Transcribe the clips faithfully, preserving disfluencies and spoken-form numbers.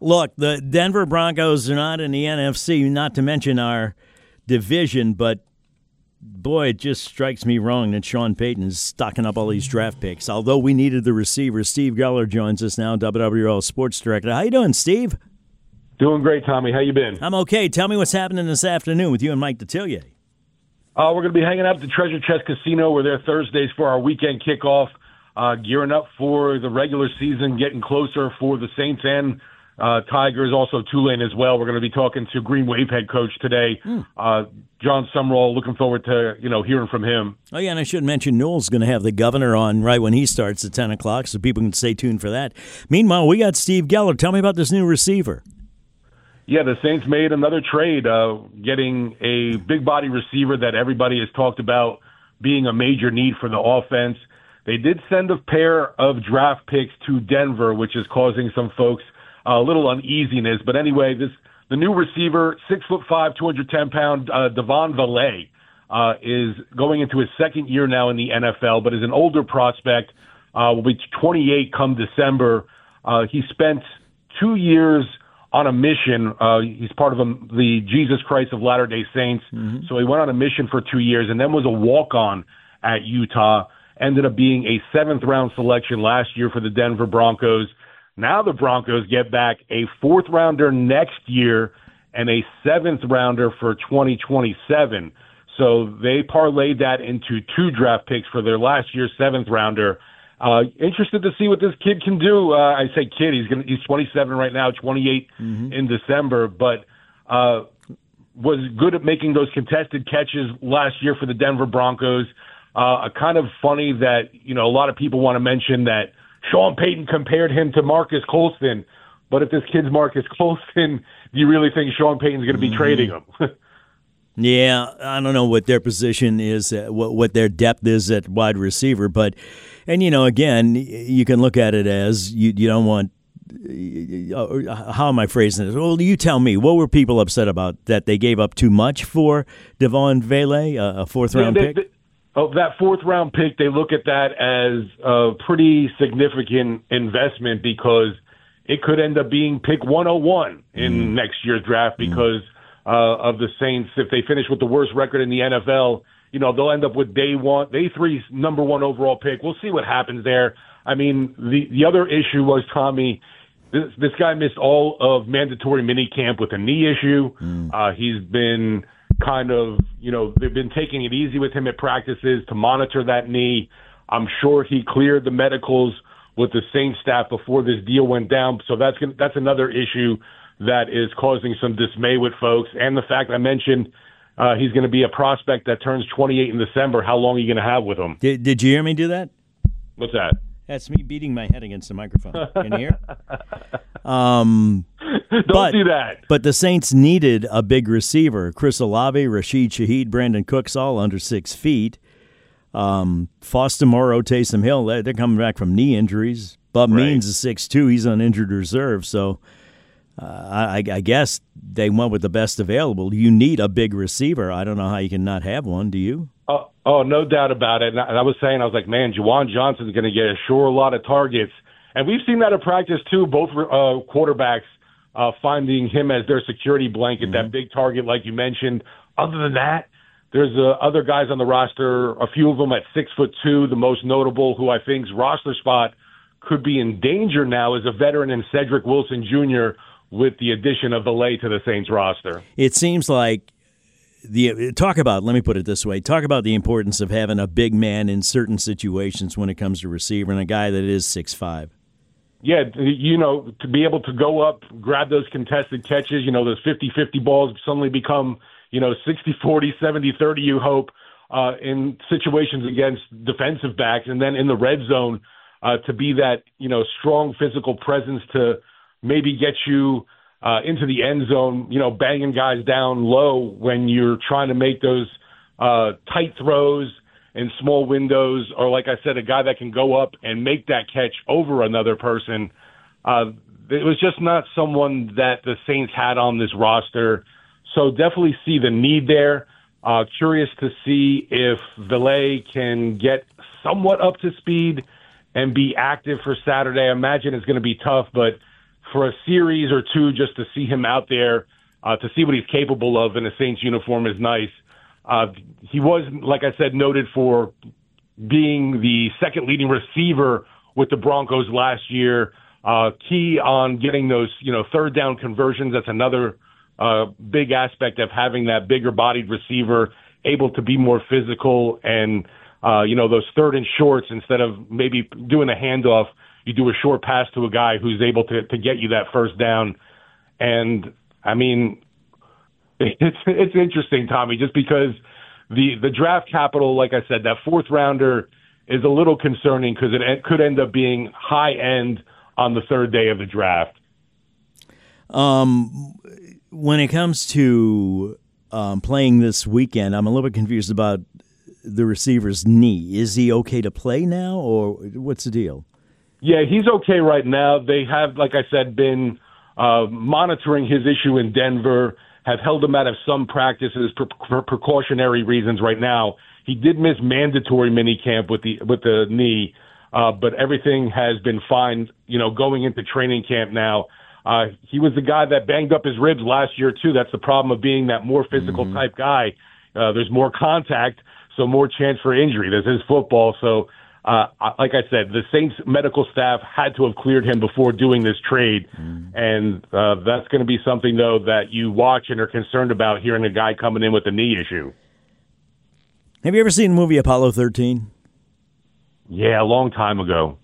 Look, the Denver Broncos are not in the N F C, not to mention our division, but boy, it just strikes me wrong that Sean Payton is stocking up all these draft picks. Although we needed the receiver, Steve Geller joins us now, W W L Sports Director. How you doing, Steve? Doing great, Tommy. How you been? I'm okay. Tell me what's happening this afternoon with you and Mike Detillier. Uh, we're going to be hanging out at the Treasure Chest Casino. We're there Thursdays for our weekend kickoff, uh, gearing up for the regular season, getting closer for the Saints and uh, Tigers, also Tulane as well. We're going to be talking to Green Wave head coach today, mm. uh, John Sumrall. Looking forward to you know hearing from him. Oh, yeah, and I should mention Newell's going to have the governor on right when he starts at ten o'clock, so people can stay tuned for that. Meanwhile, we got Steve Geller. Tell me about this new receiver. Yeah, the Saints made another trade, uh, getting a big-body receiver that everybody has talked about being a major need for the offense. They did send a pair of draft picks to Denver, which is causing some folks a little uneasiness. But anyway, this the new receiver, six foot five, two hundred ten pound, uh, Devon Valet, uh, is going into his second year now in the N F L, but is an older prospect. Uh, will be twenty-eight come December. Uh, he spent two years on a mission. Uh, he's part of a, the Jesus Christ of Latter-day Saints. Mm-hmm. So he went on a mission for two years and then was a walk-on at Utah. Ended up being a seventh-round selection last year for the Denver Broncos. Now the Broncos get back a fourth-rounder next year and a seventh-rounder for twenty twenty-seven. So they parlayed that into two draft picks for their last year's seventh-rounder. Uh, interested to see what this kid can do. Uh, I say kid, he's gonna, he's twenty-seven right now, twenty-eight mm-hmm. in December, but uh, was good at making those contested catches last year for the Denver Broncos. Uh, kind of funny that, you know, a lot of people want to mention that Sean Payton compared him to Marcus Colston, but if this kid's Marcus Colston, do you really think Sean Payton's going to be mm-hmm. trading him? Yeah, I don't know what their position is, uh, what what their depth is at wide receiver, but, and you know, again, you can look at it as you you don't want. Uh, how am I phrasing this? Well, you tell me. What were people upset about? That they gave up too much for Devon Valet, uh, a fourth round yeah, they, pick. They, oh, that fourth round pick, they look at that as a pretty significant investment because it could end up being pick one oh one in mm. next year's draft because. Mm. Uh, of the Saints, if they finish with the worst record in the N F L, you know, they'll end up with day one, day three's number one overall pick. We'll see what happens there. I mean, the, the other issue was, Tommy, this, this guy missed all of mandatory minicamp with a knee issue. Mm. Uh, he's been kind of, you know, they've been taking it easy with him at practices to monitor that knee. I'm sure he cleared the medicals with the Saints staff before this deal went down. So that's gonna, that's another issue that is causing some dismay with folks. And the fact I mentioned uh, he's going to be a prospect that turns twenty-eight in December. How long are you going to have with him? Did, did you hear me do that? What's that? That's me beating my head against the microphone. Can you hear? Um, Don't but, do that. But the Saints needed a big receiver. Chris Olave, Rashid Shaheed, Brandon Cooks, all under six feet. Um, Foster Moreau, Taysom Hill, they're coming back from knee injuries. Bub right. Means is six two. He's on injured reserve, so... Uh, I, I guess they went with the best available. You need a big receiver. I don't know how you can not have one. Do you? Oh, oh no doubt about it. And I, and I was saying, I was like, man, Juwan Johnson's going to get a sure lot of targets. And we've seen that in practice, too, both uh, quarterbacks uh, finding him as their security blanket, mm-hmm. that big target like you mentioned. Other than that, there's uh, other guys on the roster, a few of them at six foot two, the most notable, who I think's roster spot could be in danger now is a veteran in Cedric Wilson Junior, with the addition of Valet to the Saints roster. It seems like the talk about, let me put it this way, talk about the importance of having a big man in certain situations when it comes to receiver and a guy that is six five. Yeah, you know, to be able to go up, grab those contested catches, you know, those fifty-fifty balls suddenly become, you know, sixty forty, seventy thirty, you hope, uh, in situations against defensive backs. And then in the red zone, uh, to be that, you know, strong physical presence to maybe get you uh, into the end zone, you know, banging guys down low when you're trying to make those uh, tight throws in small windows, or like I said, a guy that can go up and make that catch over another person. Uh, it was just not someone that the Saints had on this roster. So definitely see the need there. Uh, curious to see if Valet can get somewhat up to speed and be active for Saturday. I imagine it's going to be tough, but for a series or two just to see him out there, uh, to see what he's capable of in a Saints uniform is nice. Uh, he was, like I said, noted for being the second leading receiver with the Broncos last year. Uh, key on getting those, you know, third down conversions. That's another uh, big aspect of having that bigger bodied receiver able to be more physical and, uh, you know, those third and shorts instead of maybe doing a handoff, you do a short pass to a guy who's able to, to get you that first down. And I mean, it's, it's interesting, Tommy, just because the, the draft capital, like I said, that fourth rounder is a little concerning because it could end up being high end on the third day of the draft. Um, when it comes to um, playing this weekend, I'm a little bit confused about the receiver's knee. Is he okay to play now, or what's the deal? Yeah, he's okay right now. They have, like I said, been uh, monitoring his issue in Denver, have held him out of some practices for, for precautionary reasons right now. He did miss mandatory minicamp with the with the knee, uh, but everything has been fine, you know, going into training camp now. Uh, he was the guy that banged up his ribs last year, too. That's the problem of being that more physical mm-hmm. type guy. Uh, there's more contact, so more chance for injury. This is football. So, uh, like I said, the Saints medical staff had to have cleared him before doing this trade. Mm-hmm. And uh, that's going to be something, though, that you watch and are concerned about, hearing a guy coming in with a knee issue. Have you ever seen the movie Apollo thirteen? Yeah, a long time ago.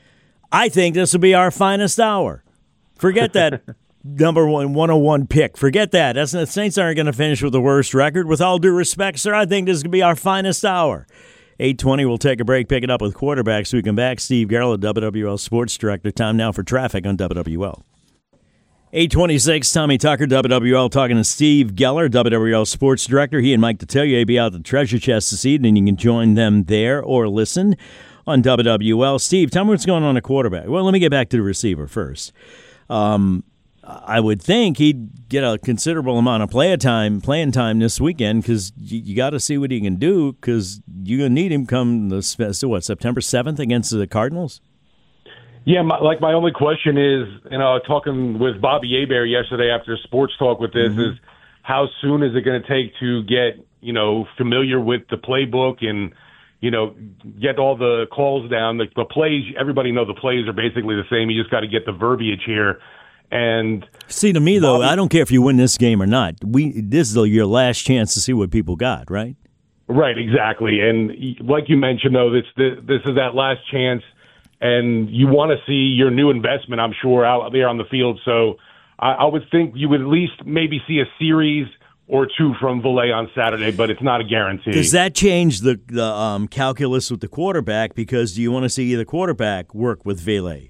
I think this will be our finest hour. Forget that number one, one oh one pick. Forget that. That's, the Saints aren't going to finish with the worst record. With all due respect, sir, I think this is going to be our finest hour. eight twenty, we'll take a break, pick it up with quarterbacks. We come back. Steve Garrett, W W L Sports Director. Time now for traffic on W W L. eight twenty-six, Tommy Tucker, W W L, talking to Steve Geller, W W L Sports Director. He and Mike Detillier be out at the Treasure Chest this evening. You can join them there or listen on W W L. Steve, tell me what's going on at quarterback. Well, let me get back to the receiver first. Um, I would think he'd get a considerable amount of play time, playing time this weekend because you, you got to see what he can do because you're going to need him come the, so what, September seventh against the Cardinals? Yeah, my, like my only question is, you know, talking with Bobby Hebert yesterday after Sports Talk with this, mm-hmm. is how soon is it going to take to get, you know, familiar with the playbook and, you know, get all the calls down. The, the plays, everybody know the plays are basically the same. You just got to get the verbiage here. And see, to me, though, Bobby, I don't care if you win this game or not. We This is your last chance to see what people got, right? Right, exactly. And like you mentioned, though, this this, this is that last chance. And you want to see your new investment, I'm sure, out there on the field. So I, I would think you would at least maybe see a series or two from Valet on Saturday, but it's not a guarantee. Does that change the, the um, calculus with the quarterback? Because do you want to see the quarterback work with Valet?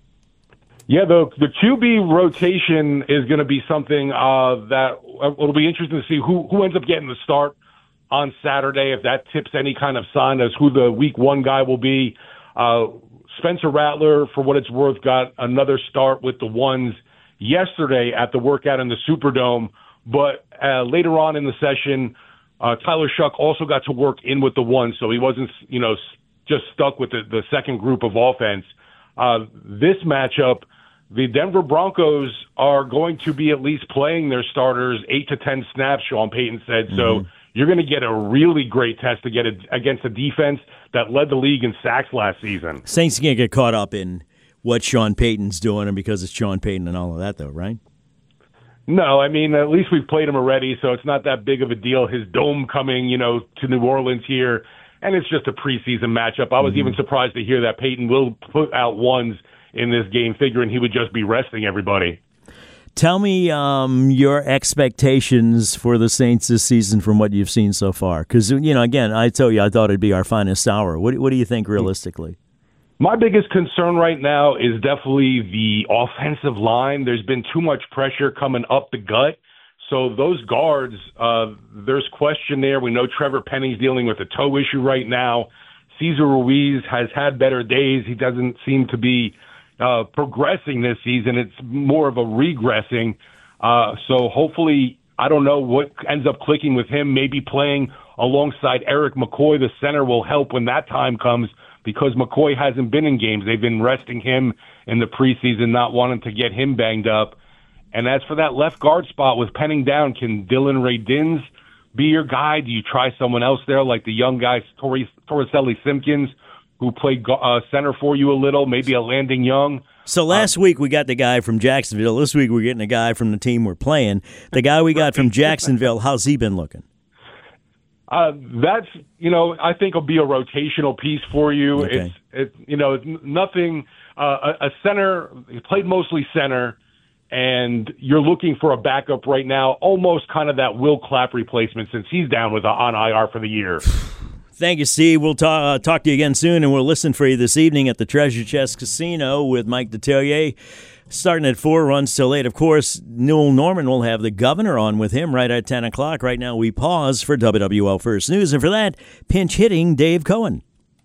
Yeah, the the Q B rotation is going to be something uh, that uh, it'll be interesting to see who, who ends up getting the start on Saturday, if that tips any kind of sign as who the week one guy will be. Uh, Spencer Rattler, for what it's worth, got another start with the ones yesterday at the workout in the Superdome. But uh, later on in the session, uh, Tyler Shuck also got to work in with the ones, so he wasn't, you know, just stuck with the, the second group of offense. Uh, this matchup, the Denver Broncos are going to be at least playing their starters eight to ten snaps, Sean Payton said. Mm-hmm. So you're going to get a really great test to get a, against a defense that led the league in sacks last season. Saints can't get caught up in what Sean Payton's doing, and because it's Sean Payton and all of that, though, right? No, I mean, at least we've played him already, so it's not that big of a deal. His dome coming, you know, to New Orleans here, and it's just a preseason matchup. I was mm-hmm. even surprised to hear that Payton will put out ones in this game, figuring he would just be resting everybody. Tell me um, your expectations for the Saints this season from what you've seen so far. Because, you know, again, I tell you, I thought it'd be our finest hour. What, what do you think realistically? My biggest concern right now is definitely the offensive line. There's been too much pressure coming up the gut. So those guards, uh, there's question there. We know Trevor Penny's dealing with a toe issue right now. Cesar Ruiz has had better days. He doesn't seem to be uh, progressing this season. It's more of a regressing. Uh, so hopefully, I don't know what ends up clicking with him. Maybe playing alongside Eric McCoy, the center, will help when that time comes. because McCoy hasn't been in games. They've been resting him in the preseason, not wanting to get him banged up. And as for that left guard spot with Penning down, can Dylan Ray-Dins be your guy? Do you try someone else there, like the young guy, Torri- Torricelli Simpkins, who played uh, center for you a little, maybe a Landing Young? So last uh, week we got the guy from Jacksonville. This week we're getting a guy from the team we're playing. The guy we got from Jacksonville, how's he been looking? Uh, that's, you know, I think will be a rotational piece for you. Okay. It's, it, you know, it's nothing, uh, a, a center, he played mostly center, and you're looking for a backup right now, almost kind of that Will Clapp replacement since he's down with a, on I R for the year. Thank you, Steve. We'll talk, uh, talk to you again soon, and we'll listen for you this evening at the Treasure Chest Casino with Mike Detillier. Starting at four, runs till eight. Of course, Newell Norman will have the governor on with him right at ten o'clock. Right now, we pause for W W L First News, and for that, pinch hitting Dave Cohen.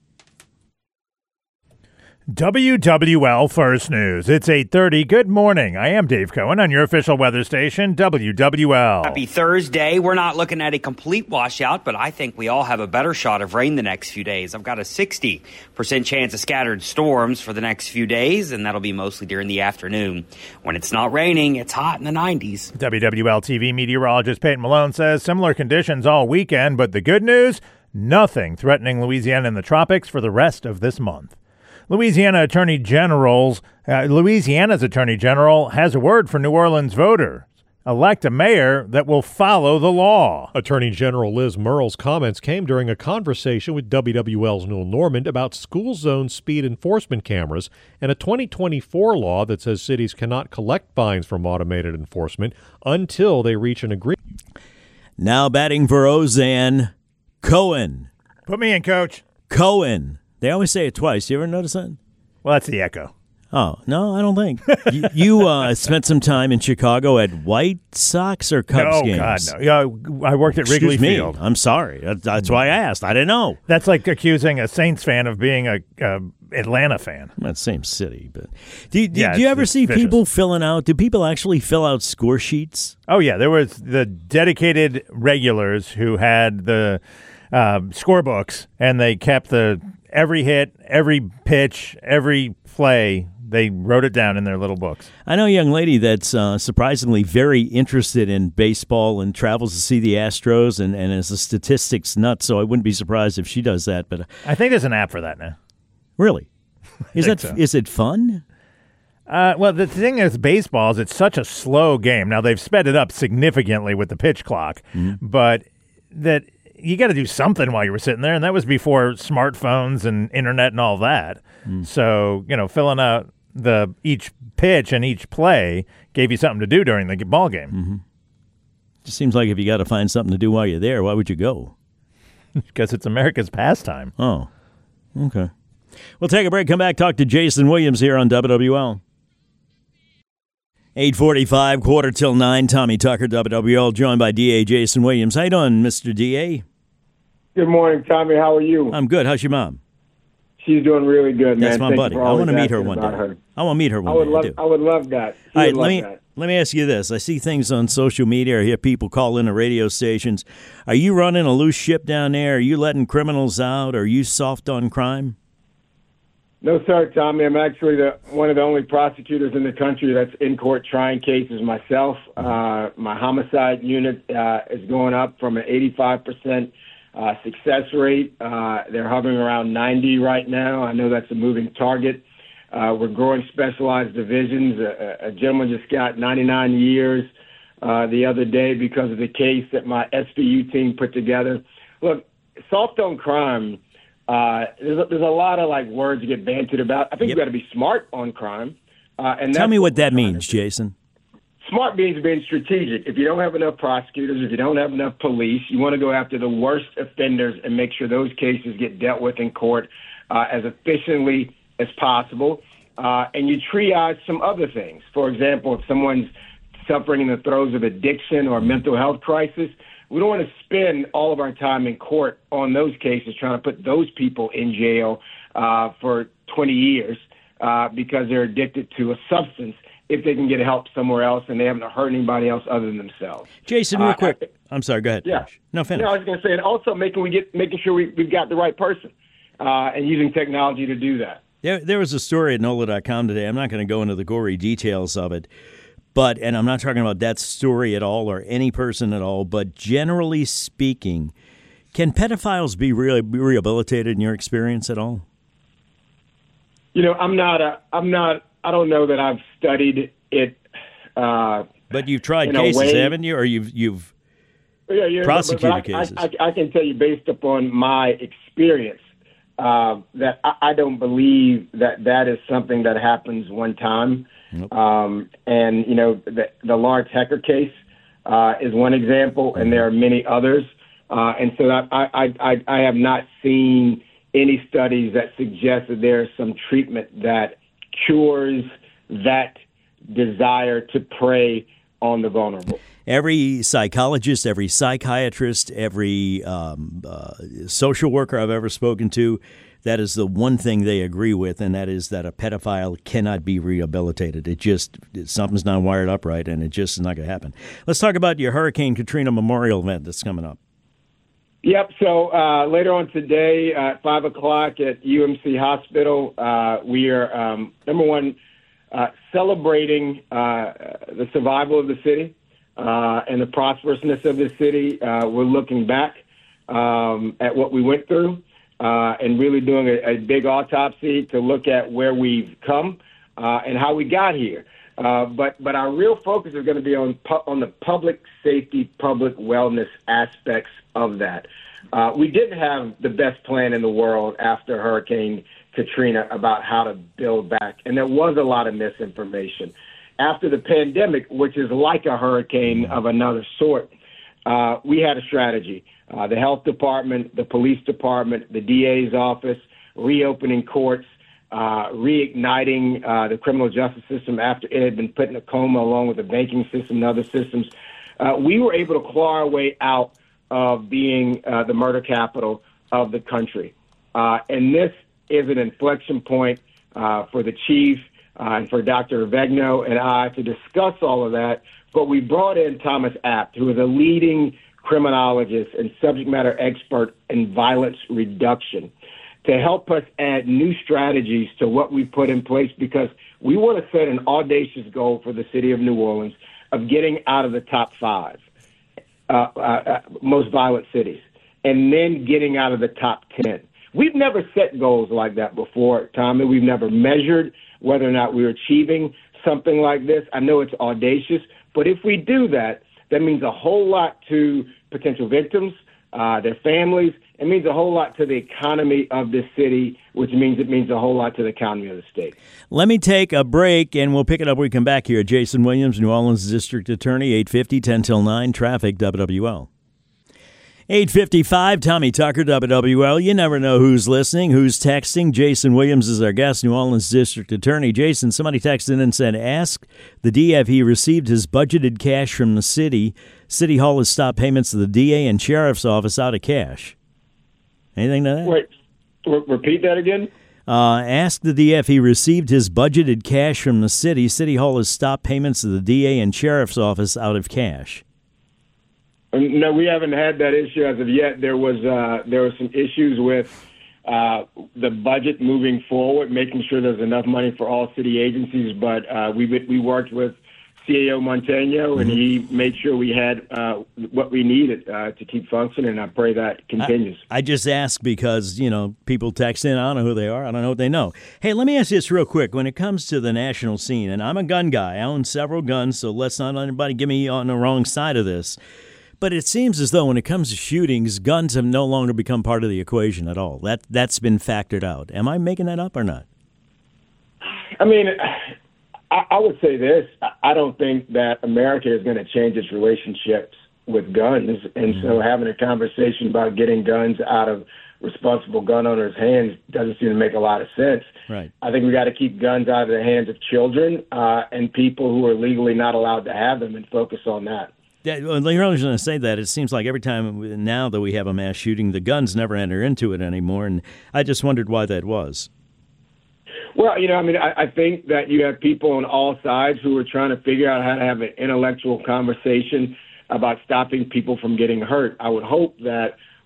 W W L First News. It's eight thirty. Good morning. I am Dave Cohen on your official weather station, W W L. Happy Thursday. We're not looking at a complete washout, but I think we all have a better shot of rain the next few days. I've got a sixty percent chance of scattered storms for the next few days, and that'll be mostly during the afternoon. When it's not raining, it's hot in the nineties. W W L T V meteorologist Peyton Malone says similar conditions all weekend, but the good news, nothing threatening Louisiana in the tropics for the rest of this month. Louisiana Attorney General's uh, Louisiana's Attorney General has a word for New Orleans voters. Elect a mayor that will follow the law. Attorney General Liz Murrell's comments came during a conversation with W W L's Newell Norman about school zone speed enforcement cameras and a twenty twenty-four law that says cities cannot collect fines from automated enforcement until they reach an agreement. Now batting for Ozan, Cohen. Put me in, Coach. Cohen. They always say it twice. You ever notice that? Well, that's the echo. Oh, no, I don't think. you you uh, spent some time in Chicago at White Sox or Cubs no, games? God, no. Yeah, I worked at Excuse Wrigley me. Field. I'm sorry. That's why I asked. I didn't know. That's like accusing a Saints fan of being a, a Atlanta fan. That same city, but do you, yeah, do you ever see vicious. people filling out? Do people actually fill out score sheets? Oh yeah, there was the dedicated regulars who had the uh, scorebooks, and they kept the every hit, every pitch, every play. They wrote it down in their little books. I know a young lady that's uh, surprisingly very interested in baseball and travels to see the Astros and, and is a statistics nut, so I wouldn't be surprised if she does that. But I think there's an app for that now. Really? Is that so. Is it fun? Uh, well, the thing is, baseball is it's such a slow game. Now, they've sped it up significantly with the pitch clock, mm-hmm. but that you got to do something while you were sitting there, and that was before smartphones and internet and all that. Mm. So, you know, filling out the each pitch and each play gave you something to do during the ball game. Mm-hmm. Just seems like if you got to find something to do while you're there, why would you go? Because it's America's pastime. Oh, okay. We'll take a break, come back, talk to Jason Williams here on W W L. eight forty-five, quarter till nine, Tommy Tucker, W W L, joined by D A Jason Williams. How you doing, Mister D A? Good morning, Tommy. How are you? I'm good. How's your mom? She's doing really good, man. That's my Thank buddy. I want to meet her one day. Her. I want to meet her one I would day. Love, I, do. I would love that. She All right, would let love me that. let me ask you this. I see things on social media. I hear people call in the radio stations. Are you running a loose ship down there? Are you letting criminals out? Are you soft on crime? No, sir, Tommy. I'm actually the one of the only prosecutors in the country that's in court trying cases myself. Uh, my homicide unit uh, is going up from an eighty-five percent uh, success rate. Uh, they're hovering around ninety right now. I know that's a moving target. Uh, we're growing specialized divisions. A, a gentleman just got ninety-nine years uh, the other day because of the case that my S V U team put together. Look, soft on crime. Uh, there's a, there's a lot of like words you get bantered about. I think yep. you got to be smart on crime. Uh, and tell me what that means, Jason. Smart means being strategic. If you don't have enough prosecutors, if you don't have enough police, you want to go after the worst offenders and make sure those cases get dealt with in court uh, as efficiently as possible. Uh, and you triage some other things. For example, if someone's suffering in the throes of addiction or mental health crisis, we don't want to spend all of our time in court on those cases trying to put those people in jail uh, for twenty years uh, because they're addicted to a substance if they can get help somewhere else and they haven't hurt anybody else other than themselves. Jason, real uh, quick. I'm sorry. Go ahead. Yeah. Finish. No, finish. No, I was going to say, and also making we get making sure we, we've got the right person. uh, and using technology to do that. There, there was a story at N O L A dot com today. I'm not going to go into the gory details of it, but, and I'm not talking about that story at all or any person at all, but generally speaking, can pedophiles be really be rehabilitated in your experience at all? You know, I'm not a, I'm not, I don't know that I've studied it. Uh, but you've tried cases, haven't you? Or you've, you've yeah, yeah, prosecuted but, but cases? I, I, I can tell you based upon my experience uh, that I, I don't believe that that is something that happens one time. Nope. Um, and, you know, the, the Lawrence Hecker case uh, is one example, and there are many others. Uh, and so I, I, I, I have not seen any studies that suggest that there is some treatment that cures that desire to prey on the vulnerable. Every psychologist, every psychiatrist, every um, uh, social worker I've ever spoken to, that is the one thing they agree with, and that is that a pedophile cannot be rehabilitated. It just, something's not wired up right, and it just is not going to happen. Let's talk about your Hurricane Katrina memorial event that's coming up. Yep. So uh, later on today at five o'clock at U M C Hospital, uh, we are, um, number one, uh, celebrating uh, the survival of the city uh, and the prosperousness of the city. Uh, we're looking back um, at what we went through uh, and really doing a, a big autopsy to look at where we've come uh, and how we got here. Uh, but but our real focus is going to be on pu- on the public safety, public wellness aspects of that. Uh, we didn't have the best plan in the world after Hurricane Katrina about how to build back, and there was a lot of misinformation. After the pandemic, which is like a hurricane of another sort, uh, we had a strategy. Uh, the health department, the police department, the D A's office, reopening courts, Uh, reigniting uh, the criminal justice system after it had been put in a coma, along with the banking system and other systems. Uh, we were able to claw our way out of being uh, the murder capital of the country. Uh, and this is an inflection point uh, for the chief uh, and for Doctor Avegno and I to discuss all of that. But we brought in Thomas Abt, who is a leading criminologist and subject matter expert in violence reduction, to help us add new strategies to what we put in place, because we want to set an audacious goal for the city of New Orleans of getting out of the top five uh, uh, most violent cities, and then getting out of the top ten. We've never set goals like that before, Tommy. We've never measured whether or not we're achieving something like this. I know it's audacious, but if we do that, that means a whole lot to potential victims, uh, their families. It means a whole lot to the economy of this city, which means it means a whole lot to the economy of the state. Let me take a break, and we'll pick it up when we come back here. Jason Williams, New Orleans District Attorney, eight fifty, ten till nine, traffic, W W L. eight fifty-five, Tommy Tucker, W W L. You never know who's listening, who's texting. Jason Williams is our guest, New Orleans District Attorney. Jason, somebody texted in and said, ask the D A if he received his budgeted cash from the city. City Hall has stopped payments to the D A and Sheriff's Office out of cash. Anything to that? Wait, re- repeat that again? Uh, ask the D A if he received his budgeted cash from the city. City Hall has stopped payments to the D A and Sheriff's Office out of cash. No, we haven't had that issue as of yet. There was uh, there were some issues with uh, the budget moving forward, making sure there's enough money for all city agencies. But uh, we we worked with C A O Montano, and he made sure we had uh, what we needed uh, to keep functioning, and I pray that continues. I, I just ask because, you know, people text in. I don't know who they are. I don't know what they know. Hey, let me ask you this real quick. When it comes to the national scene, and I'm a gun guy. I own several guns, so let's not let anybody get me on the wrong side of this. But it seems as though when it comes to shootings, guns have no longer become part of the equation at all. That, that's been factored out. Am I making that up or not? I mean, I, I would say this. I don't think that America is going to change its relationships with guns. And mm-hmm. so having a conversation about getting guns out of responsible gun owners' hands doesn't seem to make a lot of sense. Right. I think we got to keep guns out of the hands of children uh, and people who are legally not allowed to have them, and focus on that. Yeah, well, you're always going to say that. It seems like every time now that we have a mass shooting, the guns never enter into it anymore, and I just wondered why that was. Well, you know, I mean, I, I think that you have people on all sides who are trying to figure out how to have an intellectual conversation about stopping people from getting hurt. I would hope that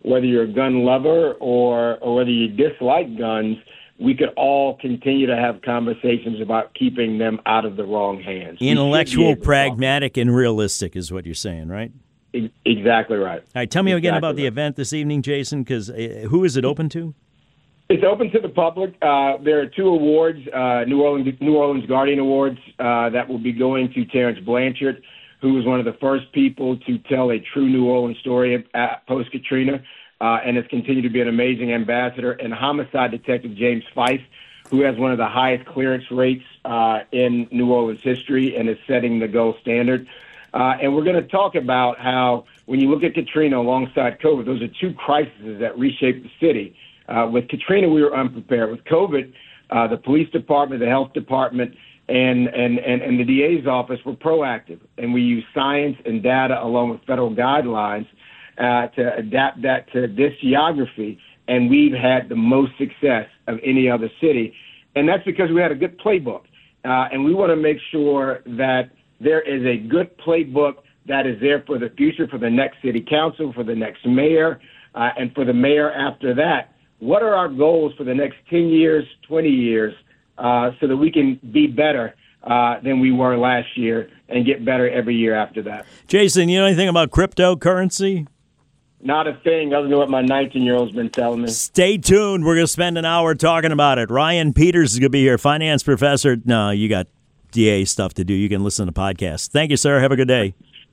whether you're a gun lover or, or whether you dislike guns, we could all continue to have conversations about keeping them out of the wrong hands. Intellectual, pragmatic, and realistic is what you're saying, right? Exactly right. All right, tell me exactly again about right. the event this evening, Jason, because uh, who is it open to? It's open to the public. Uh, there are two awards, uh, New Orleans New Orleans Guardian Awards, uh, that will be going to Terrence Blanchard, who was one of the first people to tell a true New Orleans story at post-Katrina, uh, and has continued to be an amazing ambassador, and homicide detective James Fife, who has one of the highest clearance rates uh, in New Orleans history and is setting the gold standard. Uh, and we're going to talk about how, when you look at Katrina alongside COVID, those are two crises that reshaped the city. Uh, with Katrina, we were unprepared. With COVID, uh, the police department, the health department, and, and, and, and the D A's office were proactive. And we used science and data along with federal guidelines uh, to adapt that to this geography. And we've had the most success of any other city. And that's because we had a good playbook. Uh, and we want to make sure that there is a good playbook that is there for the future, for the next city council, for the next mayor, uh, and for the mayor after that. What are our goals for the next ten years, twenty years, uh, so that we can be better uh, than we were last year and get better every year after that? Jason, you know anything about cryptocurrency? Not a thing other than what my nineteen-year-old's been telling me. Stay tuned. We're going to spend an hour talking about it. Ryan Peters is going to be here, finance professor. No, you got D A stuff to do. You can listen to podcasts. Thank you, sir. Have a good day.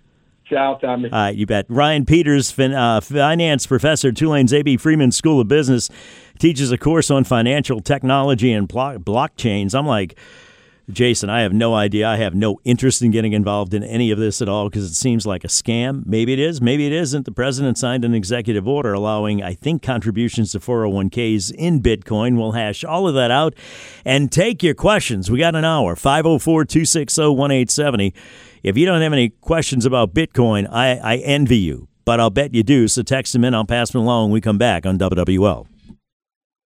Ciao, Tommy. All right, you bet. Ryan Peters, fin- uh, finance professor, Tulane's A B. Freeman School of Business, teaches a course on financial technology and blo- blockchains. I'm like, Jason, I have no idea. I have no interest in getting involved in any of this at all because it seems like a scam. Maybe it is. Maybe it isn't. The president signed an executive order allowing, I think, contributions to four oh one k's in Bitcoin. We'll hash all of that out and take your questions. We got an hour, five oh four, two six oh, one eight seven oh. If you don't have any questions about Bitcoin, I, I envy you, but I'll bet you do. So text them in. I'll pass them along when we come back on W W L.